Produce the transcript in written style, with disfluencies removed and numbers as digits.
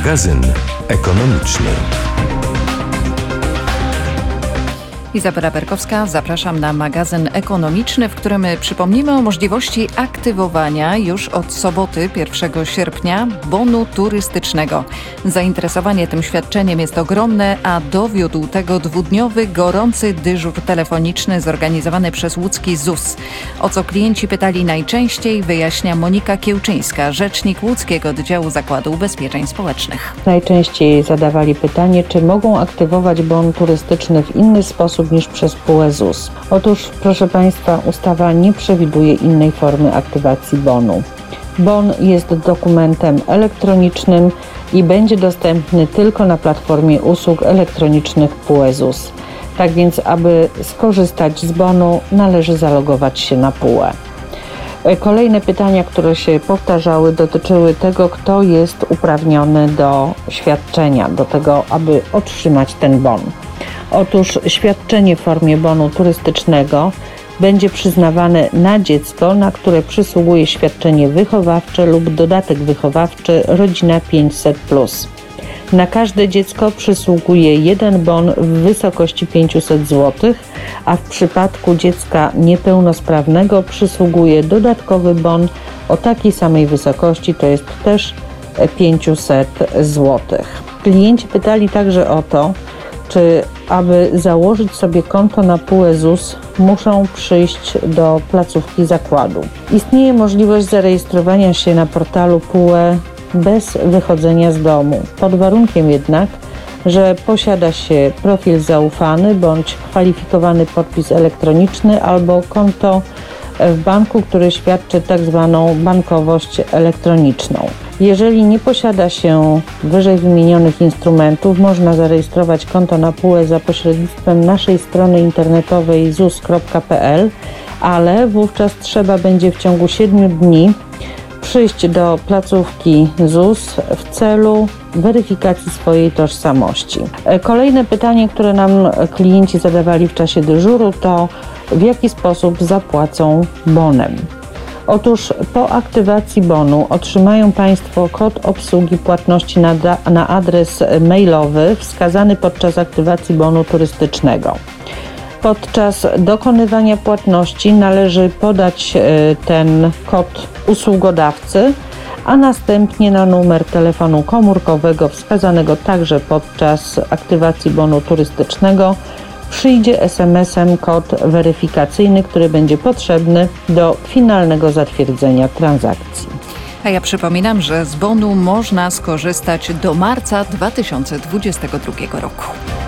Magazyn ekonomiczny. Izabela Berkowska, zapraszam na magazyn ekonomiczny, w którym przypomnimy o możliwości aktywowania już od soboty 1 sierpnia bonu turystycznego. Zainteresowanie tym świadczeniem jest ogromne, a dowiódł tego dwudniowy, gorący dyżur telefoniczny zorganizowany przez łódzki ZUS. O co klienci pytali najczęściej, wyjaśnia Monika Kiełczyńska, rzecznik łódzkiego oddziału Zakładu Ubezpieczeń Społecznych. Najczęściej zadawali pytanie, czy mogą aktywować bon turystyczny w inny sposób niż przez PUE ZUS. Otóż, proszę Państwa, ustawa nie przewiduje innej formy aktywacji bonu. Bon jest dokumentem elektronicznym i będzie dostępny tylko na platformie usług elektronicznych PUE ZUS. Tak więc, aby skorzystać z bonu, należy zalogować się na PUE. Kolejne pytania, które się powtarzały, dotyczyły tego, kto jest uprawniony do świadczenia, do tego, aby otrzymać ten bon. Otóż świadczenie w formie bonu turystycznego będzie przyznawane na dziecko, na które przysługuje świadczenie wychowawcze lub dodatek wychowawczy Rodzina 500+. Na każde dziecko przysługuje jeden bon w wysokości 500 zł, a w przypadku dziecka niepełnosprawnego przysługuje dodatkowy bon o takiej samej wysokości, to jest też 500 zł. Klienci pytali także o to, czy aby założyć sobie konto na PUE ZUS, muszą przyjść do placówki zakładu. Istnieje możliwość zarejestrowania się na portalu PUE bez wychodzenia z domu, pod warunkiem jednak, że posiada się profil zaufany bądź kwalifikowany podpis elektroniczny albo konto w banku, który świadczy tzw. bankowość elektroniczną. Jeżeli nie posiada się wyżej wymienionych instrumentów, można zarejestrować konto na PUE za pośrednictwem naszej strony internetowej zus.pl, ale wówczas trzeba będzie w ciągu 7 dni przyjść do placówki ZUS w celu weryfikacji swojej tożsamości. Kolejne pytanie, które nam klienci zadawali w czasie dyżuru, to w jaki sposób zapłacą bonem. Otóż po aktywacji bonu otrzymają Państwo kod obsługi płatności na adres mailowy wskazany podczas aktywacji bonu turystycznego. Podczas dokonywania płatności należy podać ten kod usługodawcy, a następnie na numer telefonu komórkowego wskazanego także podczas aktywacji bonu turystycznego przyjdzie SMS-em kod weryfikacyjny, który będzie potrzebny do finalnego zatwierdzenia transakcji. A ja przypominam, że z bonu można skorzystać do marca 2022 roku.